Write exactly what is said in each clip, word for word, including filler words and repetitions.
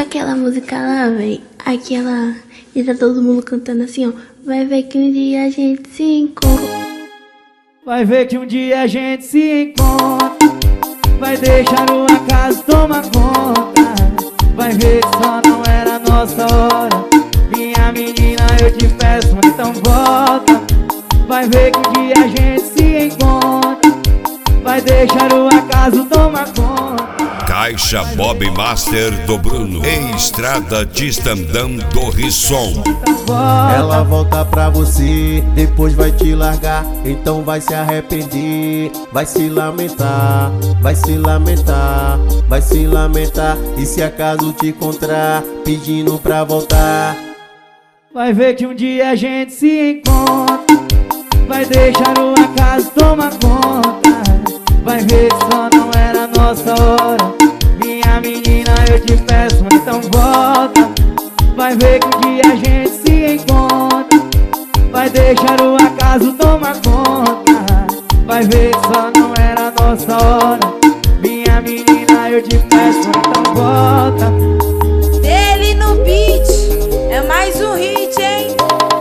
Aquela música lá, véi, aquela... E tá todo mundo cantando assim, ó. Vai ver que um dia a gente se encontra. Vai ver que um dia a gente se encontra. Vai deixar o acaso tomar conta. Vai ver que só não era a nossa hora. Minha menina, eu te peço, então volta. Vai ver que um dia a gente se encontra. Vai deixar o acaso tomar conta. Caixa Bob Master do Bruno, em Estrada de Estandão do Risson. Ela volta pra você, depois vai te largar, então vai se arrepender, vai se lamentar, vai se lamentar, vai se lamentar. E se acaso te encontrar, pedindo pra voltar. Vai ver que um dia a gente se encontra. Vai deixar o acaso tomar conta. Vai ver que só não era a nossa hora. Minha menina, eu te peço, então volta. Vai ver que um dia a gente se encontra. Vai deixar o acaso tomar conta. Vai ver que só não era a nossa hora. Minha menina, eu te peço, então volta. Dele no beat, é mais um hit, hein?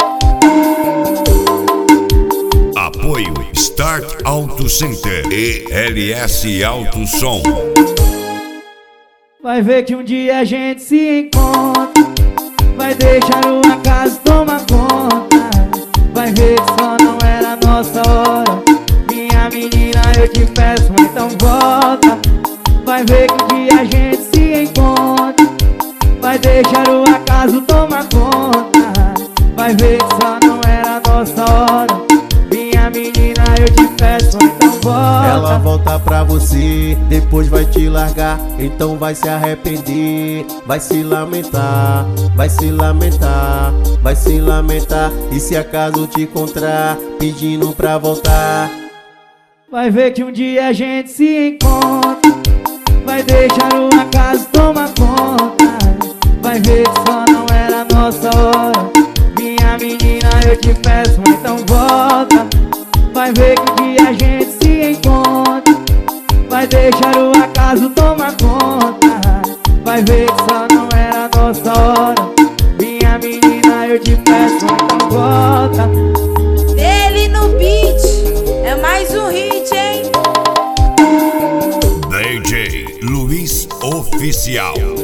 Apoio Start Auto Center e L S Auto Som. Vai ver que um dia a gente se encontra. Vai deixar o acaso tomar conta. Vai ver que só não era a nossa hora. Minha menina, eu te peço, então volta. Vai ver que um dia a gente se encontra. Vai deixar o acaso tomar conta. Vai ver que só não era a nossa hora. Minha menina, eu te peço, então volta. Ela volta pra você, depois vai te largar, então vai se arrepender, vai se lamentar, vai se lamentar, vai se lamentar. E se acaso te encontrar, pedindo pra voltar. Vai ver que um dia a gente se encontra. Vai deixar o acaso tomar conta. Vai ver que só não era a nossa hora. Minha menina, eu te peço, então volta. Vai ver que um dia a gente se encontra. Vai deixar o acaso tomar conta. Vai ver que só não era a nossa hora. Minha menina, eu te peço, então volta. Dele no beat, é mais um hit, hein? D J Luiz Oficial.